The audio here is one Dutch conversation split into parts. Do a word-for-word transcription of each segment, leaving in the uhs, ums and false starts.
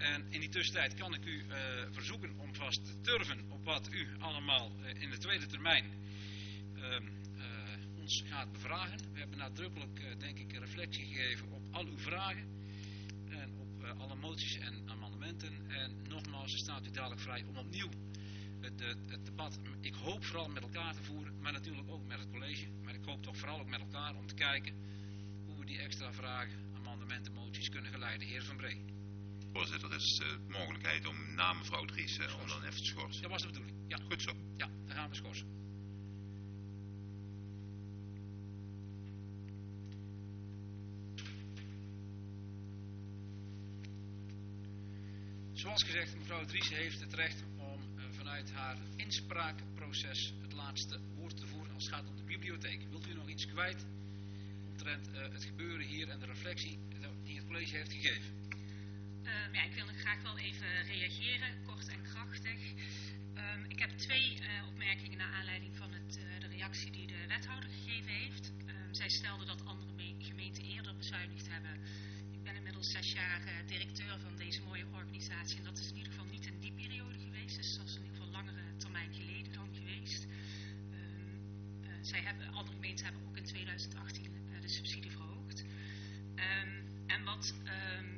En in die tussentijd kan ik u uh, verzoeken om vast te turven op wat u allemaal uh, in de tweede termijn uh, uh, ons gaat bevragen. We hebben nadrukkelijk, uh, denk ik, een reflectie gegeven op al uw vragen en op uh, alle moties en amendementen. En nogmaals, er staat u dadelijk vrij om opnieuw het, het, het debat, ik hoop vooral met elkaar te voeren, maar natuurlijk ook met het college. Maar ik hoop toch vooral ook met elkaar om te kijken hoe we die extra vragen, amendementen, moties kunnen geleiden. Heer Van Bree. Voorzitter, er is de uh, mogelijkheid om na mevrouw Dries uh, om dan even te schorsen. Dat was de bedoeling. Ja. Goed zo. Ja, dan gaan we schorsen. Zoals gezegd, mevrouw Dries heeft het recht om uh, vanuit haar inspraakproces het laatste woord te voeren als het gaat om de bibliotheek. Wilt u nog iets kwijt omtrent uh, het gebeuren hier en de reflectie die het college heeft gegeven? Uh, ja, ik wil nog graag wel even reageren, kort en krachtig. Um, ik heb twee uh, opmerkingen naar aanleiding van het, uh, de reactie die de wethouder gegeven heeft. Um, zij stelde dat andere gemeenten eerder bezuinigd hebben. Ik ben inmiddels zes jaar uh, directeur van deze mooie organisatie en dat is in ieder geval niet in die periode geweest. Dus dat is in ieder geval langere termijn geleden dan geweest. Um, uh, zij hebben, andere gemeenten hebben ook in tweeduizend achttien uh, de subsidie verhoogd. Um, en wat um,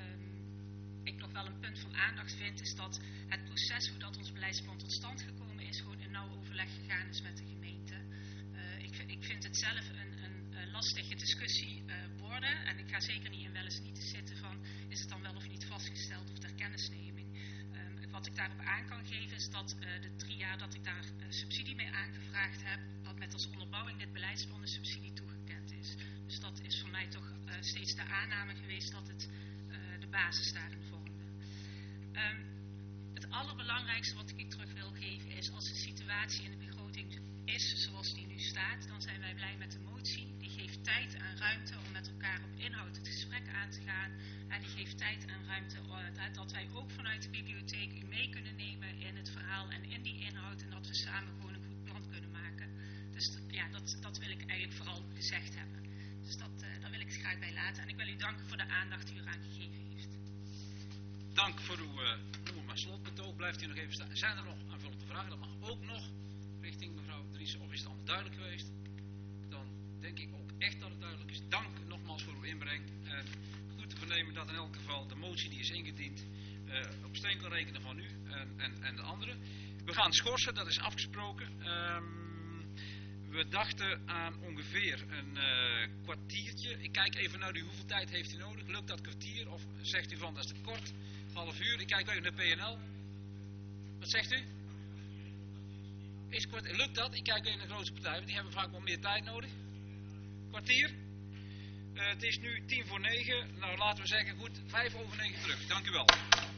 ik nog wel een punt van aandacht vind, is dat het proces hoe dat ons beleidsplan tot stand gekomen is, gewoon in nauw overleg gegaan is met de gemeente. Uh, ik, ik vind het zelf een, een, een lastige discussie uh, worden en ik ga zeker niet in wel eens niet te zitten van, is het dan wel of niet vastgesteld of ter kennisneming. Um, wat ik daarop aan kan geven is dat uh, de drie jaar dat ik daar uh, subsidie mee aangevraagd heb, dat met als onderbouwing dit beleidsplan de subsidie toegekend is. Dus dat is voor mij toch uh, steeds de aanname geweest dat het uh, de basis daarin vormde. Um, het allerbelangrijkste wat ik terug wil geven is, als de situatie in de begroting is zoals die nu staat, dan zijn wij blij met de motie. Die geeft tijd en ruimte om met elkaar op inhoud het gesprek aan te gaan. En die geeft tijd en ruimte uh, dat wij ook vanuit de bibliotheek u mee kunnen nemen in het verhaal en in die inhoud. En dat we samen gewoon een goed plan kunnen maken. Dus ja, dat, dat wil ik eigenlijk vooral gezegd hebben. Dus dat, uh, daar wil ik het graag bij laten. En ik wil u danken voor de aandacht die u eraan gegeven heeft. Dank voor uw uh, noem maar slotbetoog. Blijft u nog even staan. Zijn er nog aanvullende vragen? Dat mag ook nog richting mevrouw Driessen. Of is het allemaal duidelijk geweest? Dan denk ik ook echt dat het duidelijk is. Dank nogmaals voor uw inbreng. En goed te vernemen dat in elk geval de motie die is ingediend uh, op steun kan rekenen van u en, en, en de anderen. We gaan schorsen, dat is afgesproken. Um, we dachten aan ongeveer een uh, kwartiertje. Ik kijk even naar u. Hoeveel tijd heeft u nodig? Lukt dat kwartier? Of zegt u van dat is te kort? Half uur. Ik kijk even naar P N L. Wat zegt u? Is kwart... Lukt dat? Ik kijk even naar de grootste partijen, want die hebben vaak wel meer tijd nodig. Kwartier. Uh, het is nu tien voor negen. Nou, laten we zeggen, goed, vijf over negen terug. Dank u wel.